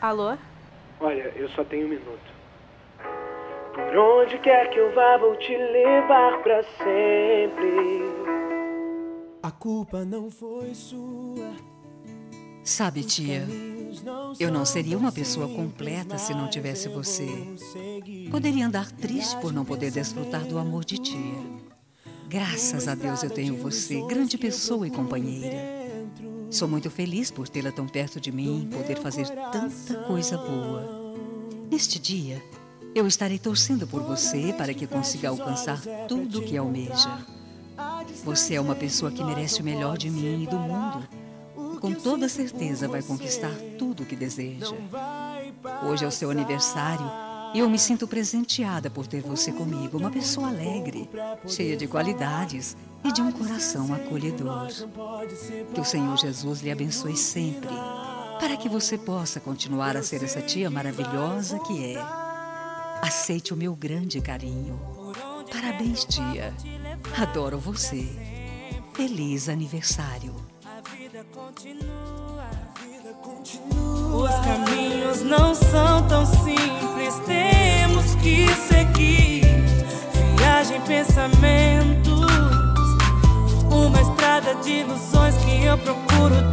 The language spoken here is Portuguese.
Alô? Olha, eu só tenho 1 minuto. Por onde quer que eu vá, vou te levar pra sempre. A culpa não foi sua. Sabe, tia, eu não seria uma pessoa completa se não tivesse você. Poderia andar triste por não poder desfrutar do amor de tia. Graças a Deus eu tenho você, grande pessoa e companheira. Sou muito feliz por tê-la tão perto de mim, poder fazer tanta coisa boa. Neste dia, eu estarei torcendo por você para que consiga alcançar tudo o que almeja. Você é uma pessoa que merece o melhor de mim e do mundo. Com toda certeza vai conquistar tudo o que deseja. Hoje é o seu aniversário e eu me sinto presenteada por ter você comigo, uma pessoa alegre, cheia de qualidades e de um coração acolhedor. Que o Senhor Jesus lhe abençoe sempre, para que você possa continuar a ser essa tia maravilhosa que é. Aceite o meu grande carinho. Parabéns, tia. Adoro você. Feliz aniversário. Os caminhos não são tão simples, temos que seguir. Viagem, pensamentos, uma estrada de ilusões que eu procuro